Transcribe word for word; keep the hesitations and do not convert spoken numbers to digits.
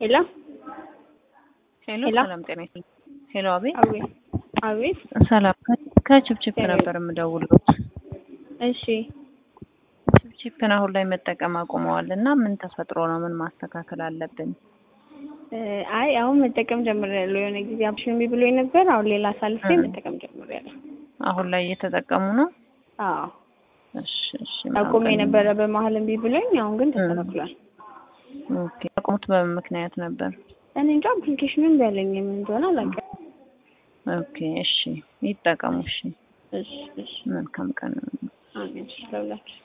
ሄሎ ሄሎ ሄሎ ሰላም ጤና ይስጥልኝ። ሄሎ አቤት አቤት አቤት። ሰላም ከችፕችፕ ነበር የምደውልሎት። እሺ ችፕችፕን አሁን ላይ መጠቀም አቁመዋልና ምን ተፈጥሮ ነው? ምን ማስተካከል አለብን? አይ አሁን መጠቀም ጀምሬያለሁ። የሆነ ጊዜ አፕሽን ቢብሎኝ ነበር። አሁን ሌላ ሳልፌ መጠቀም ጀምሬያለሁ። አሁን ላይ እየተጠቀሙ ነው? አዎ እሺ እሺ። አቁሜ ነበረ በመሀል እምቢ ብሎኝ፣ አሁን ግን ተስተካክሏል። ኦኬ። አቁሙት በምን ምክንያት ነበር? እኔ እንጃ አፕሊኬሽኑን ቢያለኝ ምን እንደሆነ አላውቅም። ኦኬ እሺ፣ ይጠቀሙ። እሺ እሺ እሺ። መልካም ቀን። አሜን። ስለውላችሁ